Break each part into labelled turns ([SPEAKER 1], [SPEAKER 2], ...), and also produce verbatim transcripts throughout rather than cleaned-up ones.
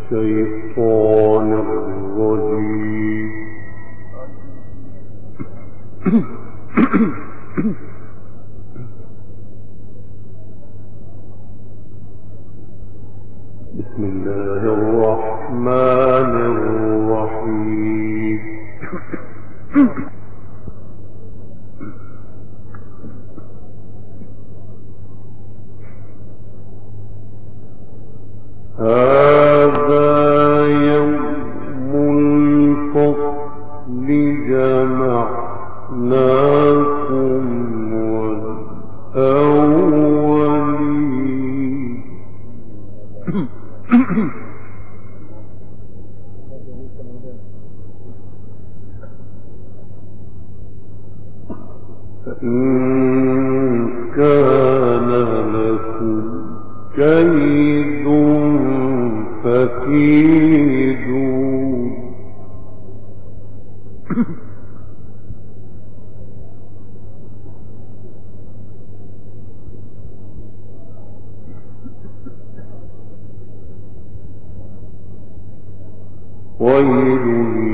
[SPEAKER 1] الشيطان الرجيم. بسم الله الرحمن الرحيم. هذا يوم الفصل جمعناكم والأولين. فإن كان لكم كيد فكيدون. ويل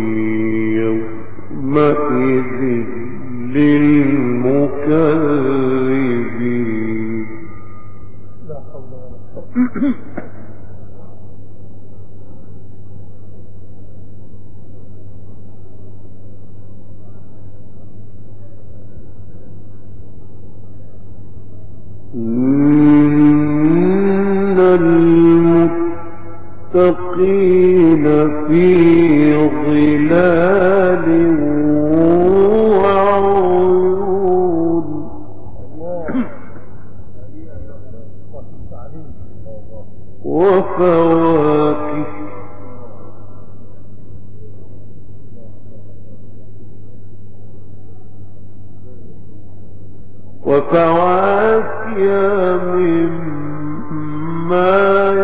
[SPEAKER 1] يومئذ للمكذبين. لا حول ولا قوة. إن المتقين في ظلال وعيون. وفواكه وفواكه مما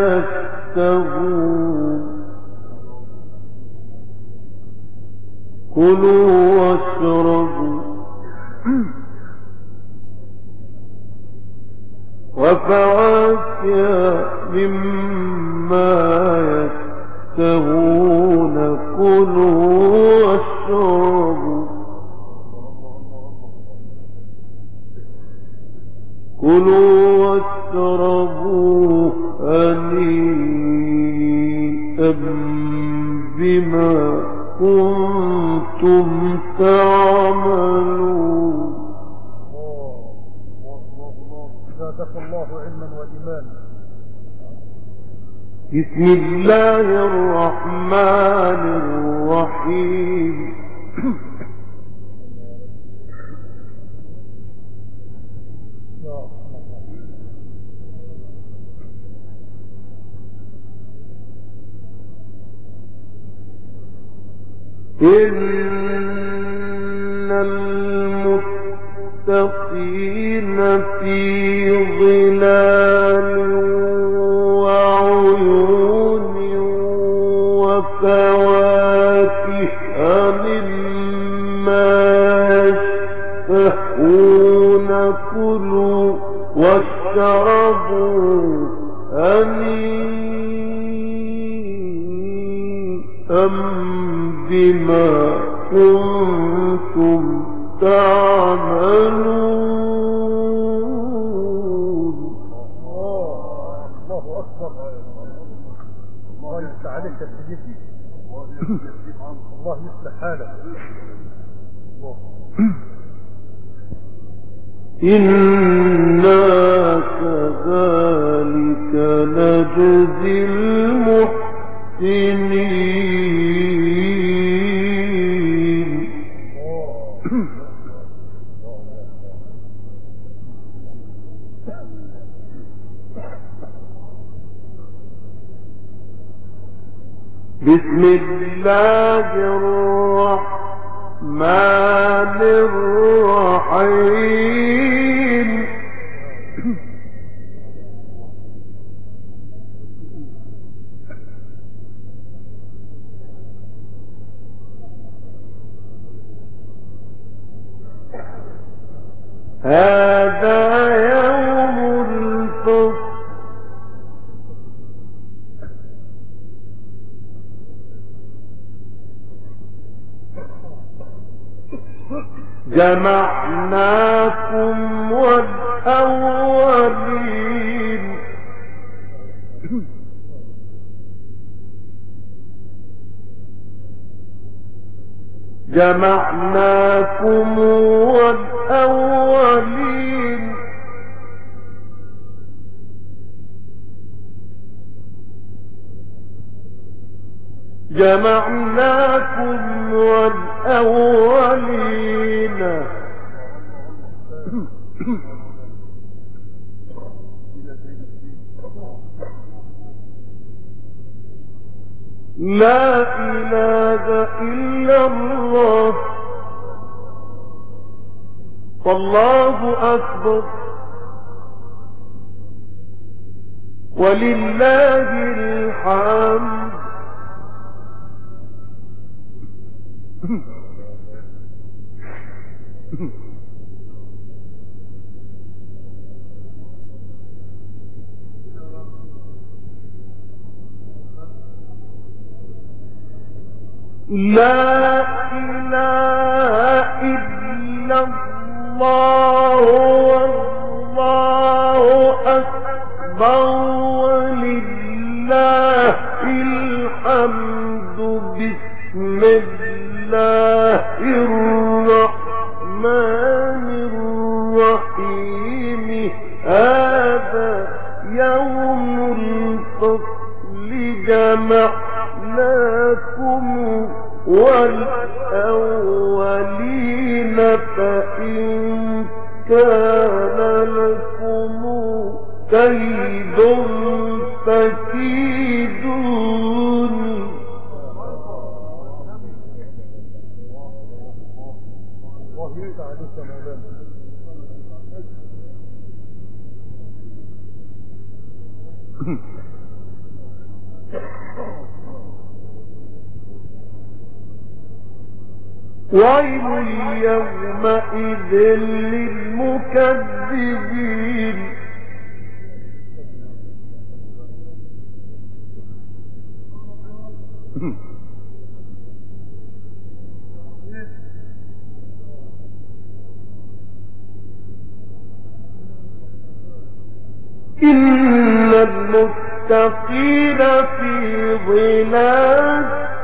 [SPEAKER 1] يشتهون. كلوا واشربوا وفواكه مما يشتهون. كلوا واشربوا كلوا واشربوا هنيئا بما كنتم تعملون.
[SPEAKER 2] زادك الله علما وإيمانا.
[SPEAKER 1] بسم الله الرحمن الرحيم. إن المتقين في ظلال وعيون وفواكه مما يشتهون. كلوا واشربوا هنيئا بما كنتم تعملون.
[SPEAKER 2] الله أكبر. الله يفتح عليك يا سيدي. الله يصلح حالك.
[SPEAKER 1] إنا كذلك نجزي المحسنين. بسم الله الرحمن الرحيم. هذا يوم الفصل جمعناكم والأولين جمعناكم والأولين جمعناكم والأولين لا إله إلا الله والله أكبر ولله الحمد. لا إله إلا الله والله أكبر ولله الحمد. بسم الله الرحمن الرحيم. هذا يوم الفصل جمعناكم والأولين فإن كان لكم كيد فكيدون. ويل يومئذ للمكذبين. إن المتقين في ظلال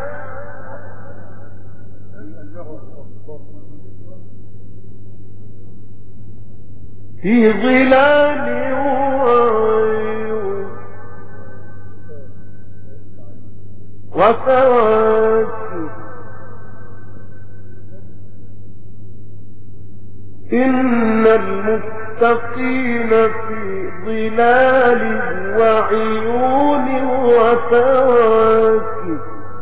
[SPEAKER 1] في ظلال وعيون وفواكه. إن المتقين في ظلال وعيون وفواكه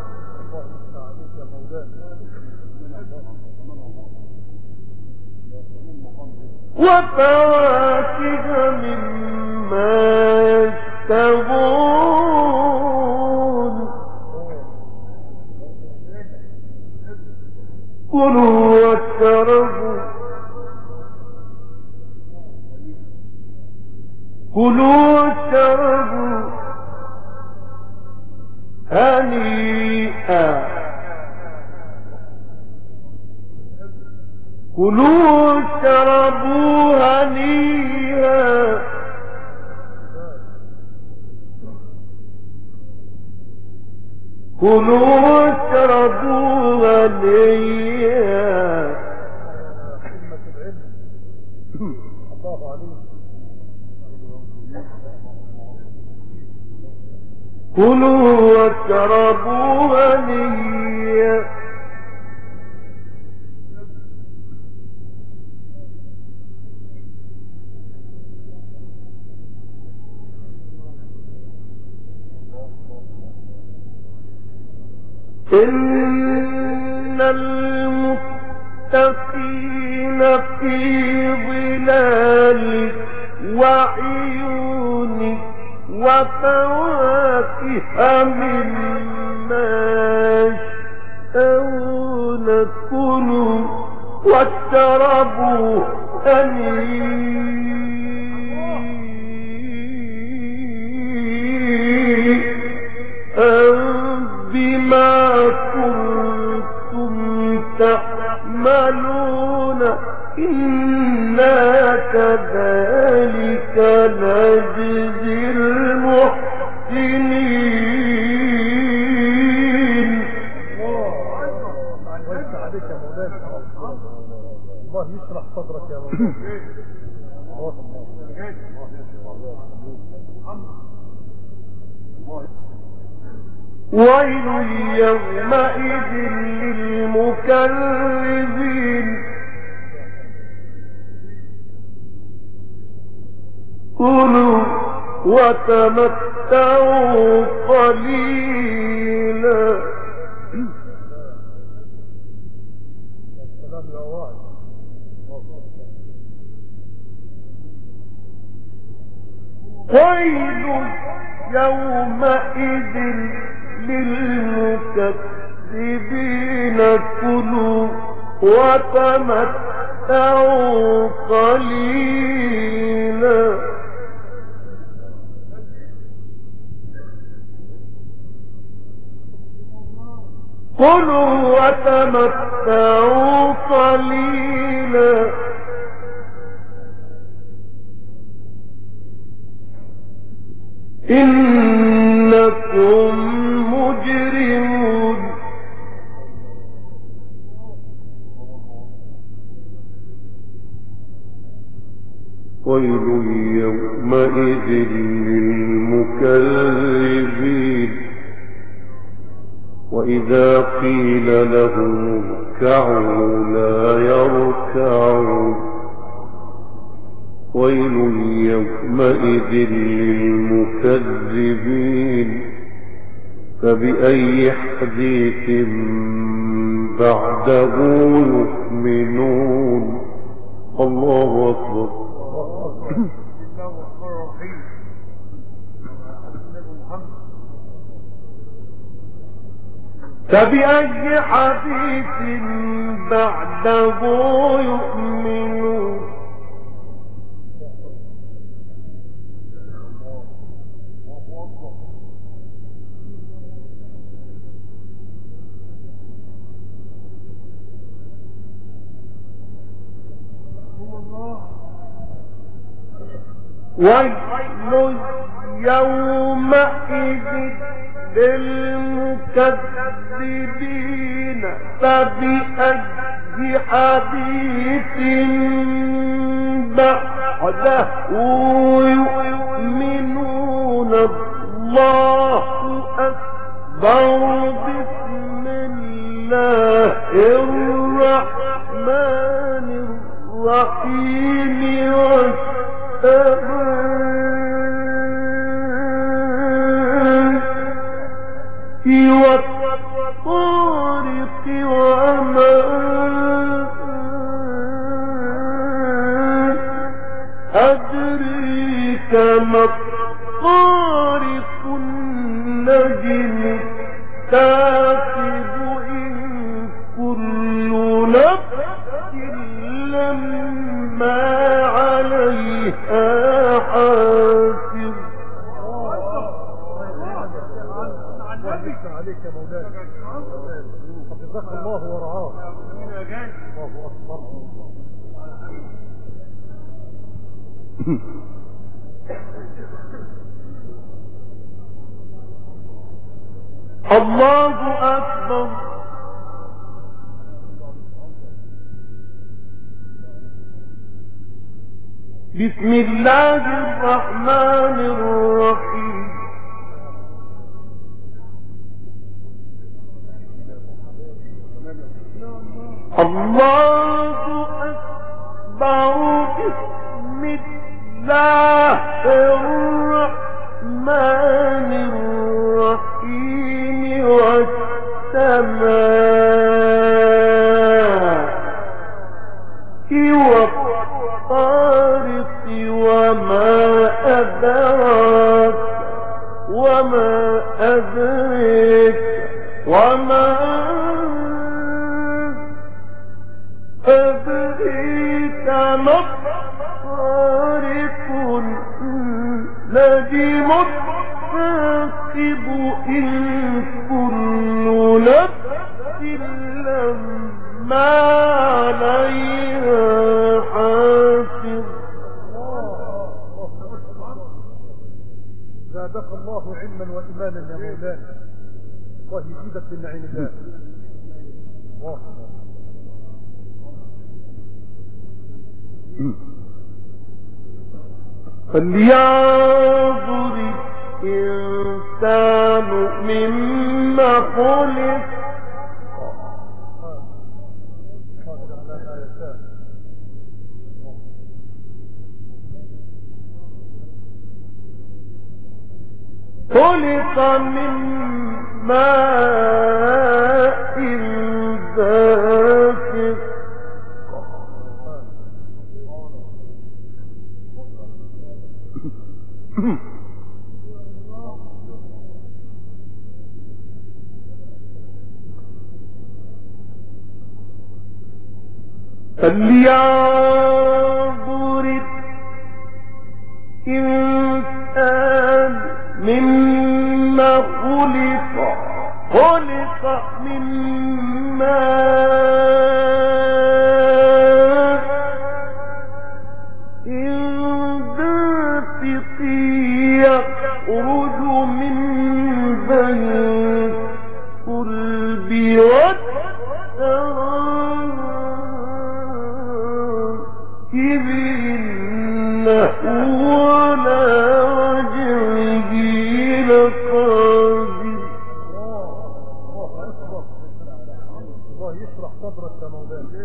[SPEAKER 1] وفواكه مما يشتهون. كلوا واشربوا كلوا واشربوا هنيئا كلوا واشربوا هنيئا كلوا واشربوا هنيئا. كلوا واشربوا هنيئا. إن المتقين في ظلال وعيون وفواكه مما يشتهون. كلوا واشربوا هنيئا بما كنتم تعملون
[SPEAKER 2] يشرح صدرك يا مولانا.
[SPEAKER 1] ويل يومئذ للمكذبين كلوا وتمتعوا قليلا.
[SPEAKER 2] السلام يا واحد.
[SPEAKER 1] ويل يومئذ للمكذبين كلوا وتمتعوا قليلا. كلوا وتمتعوا قليلا إنكم مجرمون. ويل يومئذ للمكذبين وإذا قيل لهم اركعوا لا يركعون. ويل يومئذ للمكذبين فبأي حديث بعده يؤمنون. الله أكبر. فبأي حديث بعده يؤمنون. ويل يومئذ للمكذبين فبأي حديث بعده يؤمنون. الله أكبر. بسم الله الرحمن الرحيم. والطارق وما أدريك ما الطارق. النجم الثاقب إن كل نفس لما عليها حافظ.
[SPEAKER 2] عليك يا مولانا. حفظك الله ورعاه. الله أكبر.
[SPEAKER 1] الله أكبر. بسم الله الرحمن الرحيم. الله أكبر. بسم الله الرحمن الرحيم. والسماء والطارق وما أدراك وما أدريك وما أدريك ما الطارق. النجم الثاقب إن كل نفس لما عليها حافظ.
[SPEAKER 2] زادك الله علما وإيمانا يا مولانا. الله يزيدك من نعيم الله. الله
[SPEAKER 1] فلينظر الإنسان مما خلق خلق من ماء دافق فلينظر الإنسان مما خلق خلق من ماء دافق يخرج من بين الصلب والترائب إنه على وجهه لقادر.
[SPEAKER 2] الله يشرح صدرك يا مولانا.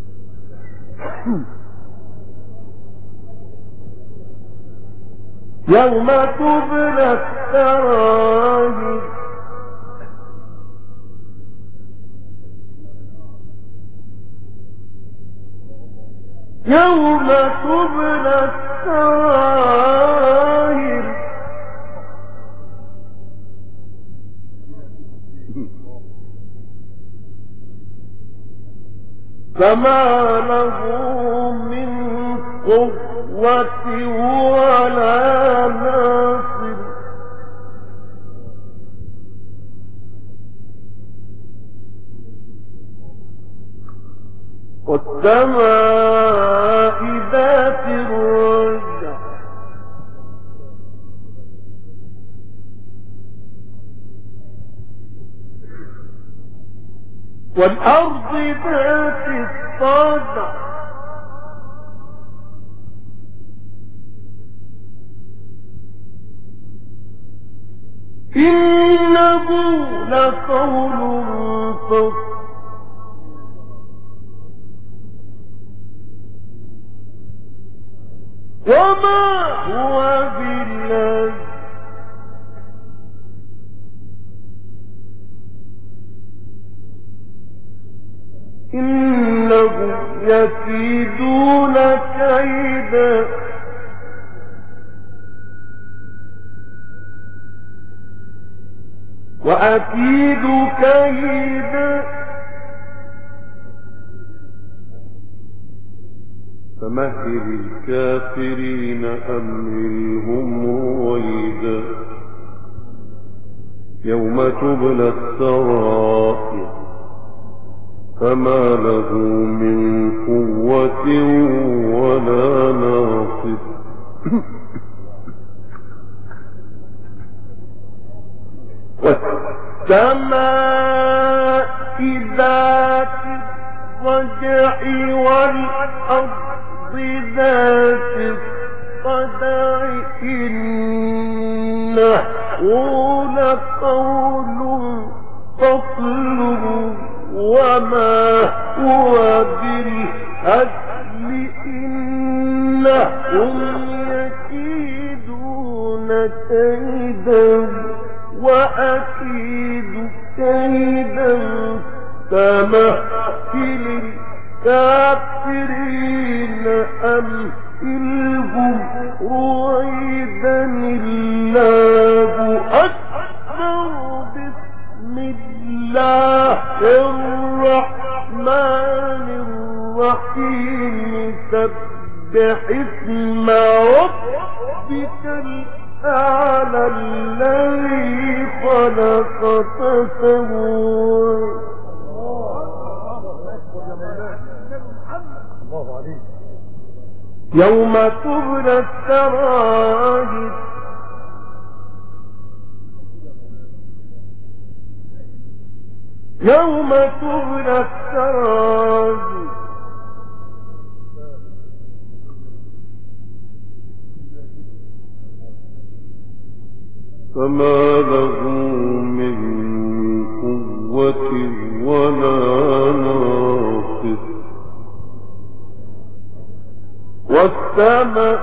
[SPEAKER 1] يوم تبلى السرائر يوم تبلى السرائر فما له من قوة ولا ناصر والسماء ذات الرجع والأرض ذات الصدع إنه لقول فصل وما هو بالله إنهم يكيدون كيدا وأكيد كيدا فمهل الكافرين أمهلهم رويدا يوم تبلى السرائر فما له من قوة ولا ناصر والسماء ذات الرجع والأرض ذات الصدع إنه لقول فصل وما هو بالهزل إنهم يكيدون كيدا وأكيد كيدا فمهل الكافرين أمهلهم رويدا الله أكبر بسم الله الرحمن الرحيم سبح اسم ربك الأعلى الذي خلق فسوى. يوم تبلى السرائر يوم تبلى السرائر فما له من قوة ولا ناصر والسماء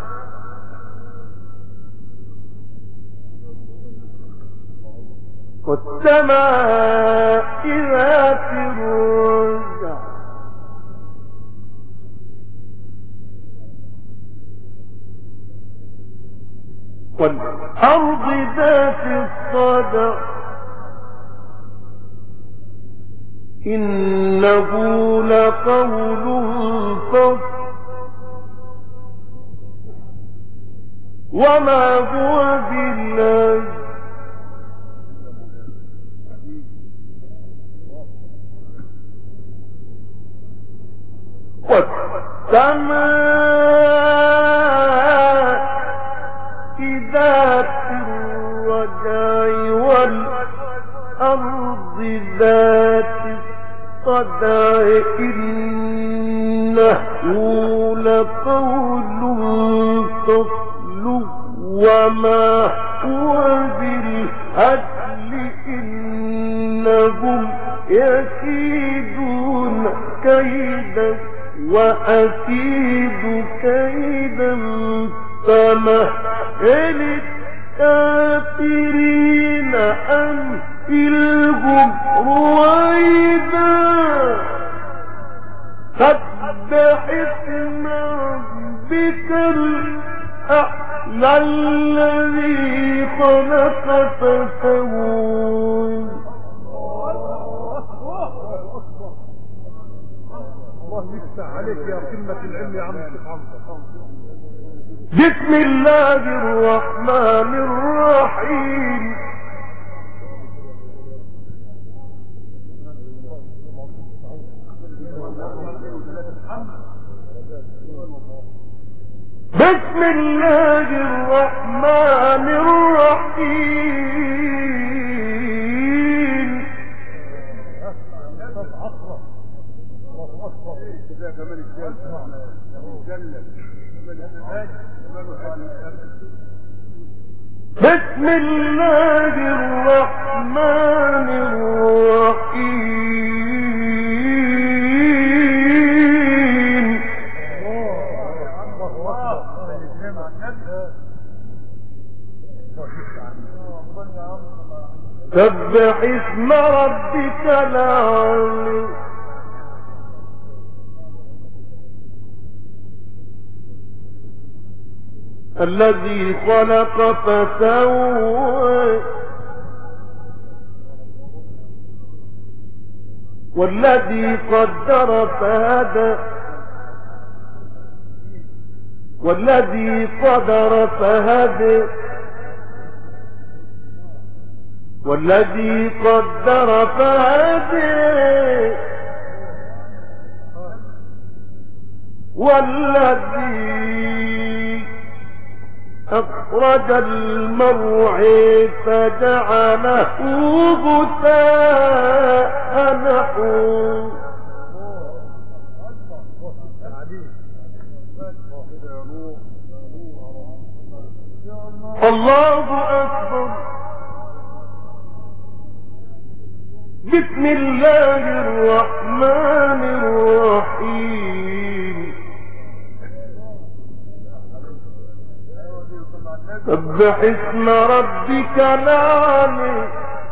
[SPEAKER 1] والسماء ذات الرجع والأرض ذات الصدع إنه لقول فصل وما هو بالله والسماء ذات الرجع والأرض ذات الصدع إنه لقول فصل وما هو بالهزل إنهم يكيدون كيدا وأكيد كيدا فمهل الكافرين أمهلهم رويدا سبح اسم ربك الأعلى الذي خلق فسوى
[SPEAKER 2] الله يفتح عليك يا قمة العلم يا عم الشيخ حمزة.
[SPEAKER 1] بسم الله الرحمن الرحيم بسم الله الرحمن الرحيم بسم الله الرحمن الرحيم سبح اسم ربك الأعلى الذي خلق فسوى والذي قدر فهدى والذي قدر فهدى والذي قدر فهدى والذي أخرج المرعى فجعله غثاء نحوا الله أكبر بسم الله الرحمن الرحيم سبح اسم ربك الأعلى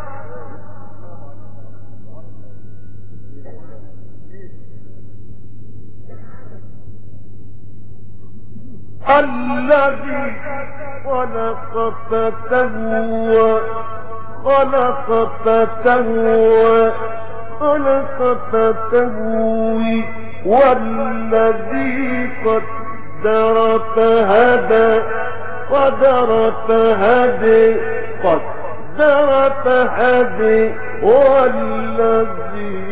[SPEAKER 1] الذي خلق فسوى خلق فسوى خلق فسوي والذي قدر فهدى قدر فهدي قدر فهدي والذي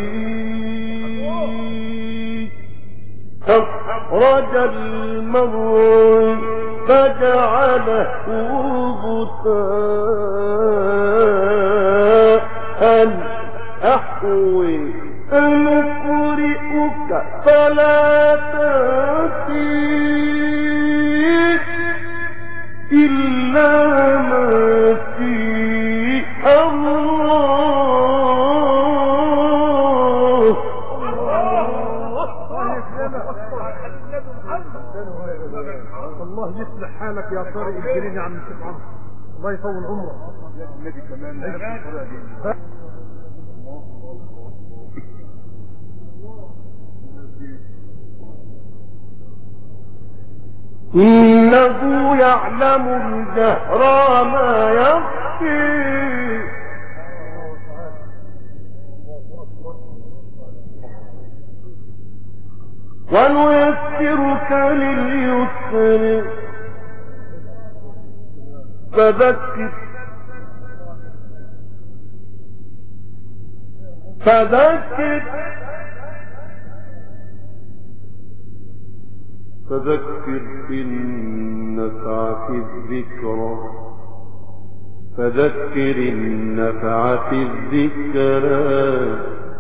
[SPEAKER 1] أخرج المرعى فجعله غثاء أحوي أنقرئك فلا تنسي إلا ما في
[SPEAKER 2] طارق الجريني يا عم الشيخ عمرو، الله يطول عمره.
[SPEAKER 1] النبي كمان إنه يعلم الجهر ما يخفي ونيسرك لليسر فذكر فذكر فذكر إن نفعت الذكرى فذكر إن نفعت الذكرى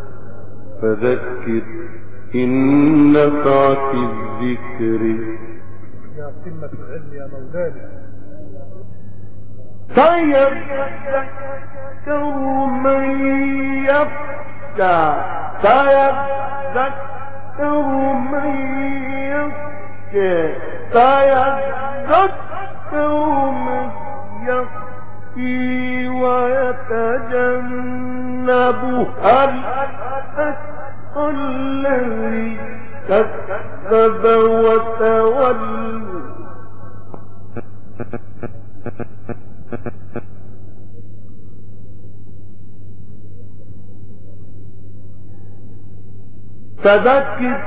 [SPEAKER 1] فذكر إن نفعت الذكر.
[SPEAKER 2] يا قمة العلم يا مولانا.
[SPEAKER 1] سيذكر من يخشى سيذكر من يخشى سيذكر من يخشى ويتجنبها الأشقى الذي كذب وتولى فذكر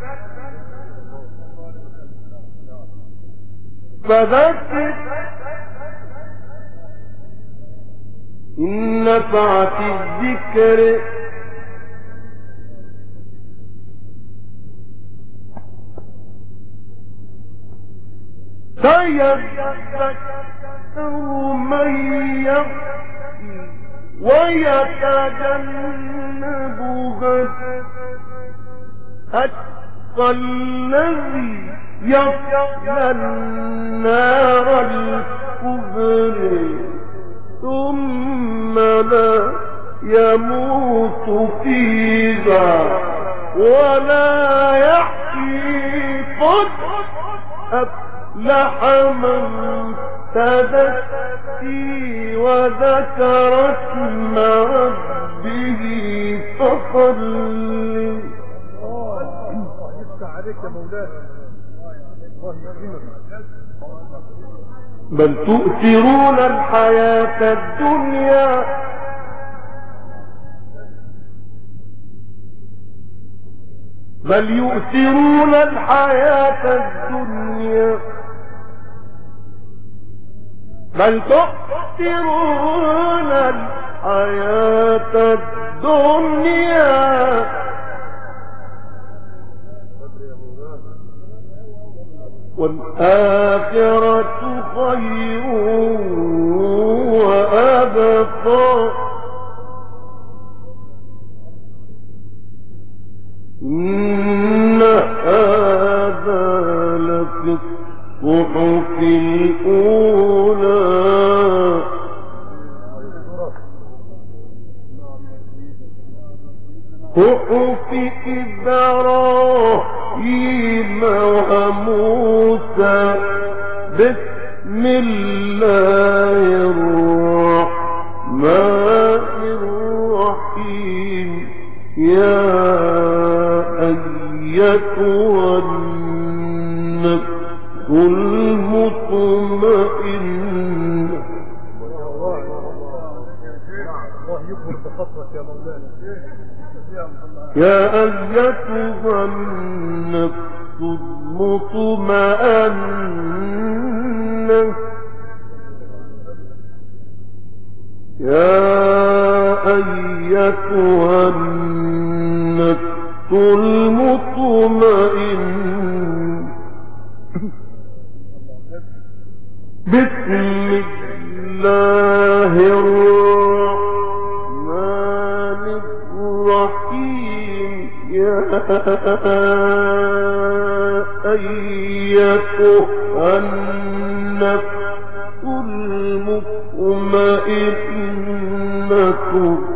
[SPEAKER 1] فذكر إن نفعت الذكر سيذكر من يخشى ويتجنبها الأشقى الذي يصلى النار الكبرى ثم لا يموت فيها ولا يحيي قد أفلح من تزكى وذكر اسم ربه فصلى.
[SPEAKER 2] الله يفتح عليك يا مولانا. الله يكرمك.
[SPEAKER 1] بل تؤثرون الحياة الدنيا بل يؤثرون الحياة الدنيا بل تؤثرون الحياة الدنيا والآخرة خير وأبقى إن هذا لفي الصحف الأولى صحف إبراهيم وموسى بسم الله الرحمن الرحيم. يا أيتها النفس المطمئنة.
[SPEAKER 2] الله يكبر بخطرك يا مولانا.
[SPEAKER 1] يا أيتها النفس المطمئنة يا أيتها النفس المطمئنة بسم الله الرحمن الرحيم. يا أيتها النفس المطمئنة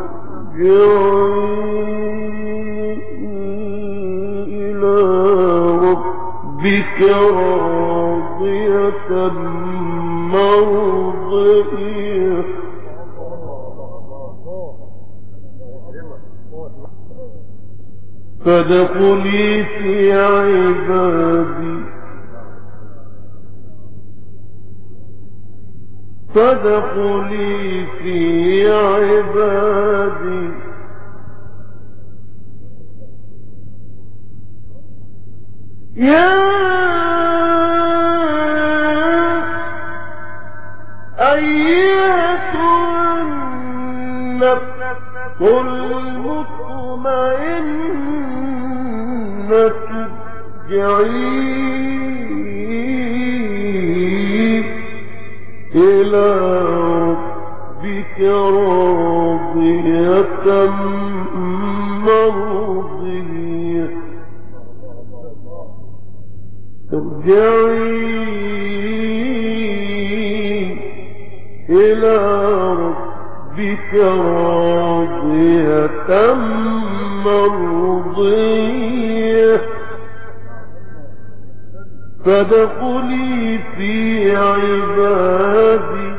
[SPEAKER 1] ارجعي إلى ربك راضية فادخلي في عبادي فادخلي في عبادي يا أيتها النفس المطمئنة ارجعي إلى ربك راضية مرضية ارجعي إلى ربك راضية مرضية فادخلي في عبادي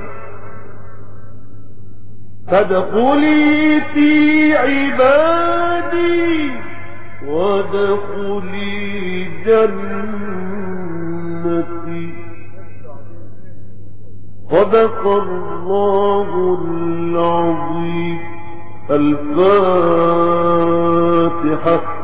[SPEAKER 1] فادخلي في عبادي وادخلي جنتي. صدق الله العظيم. الفاتحة.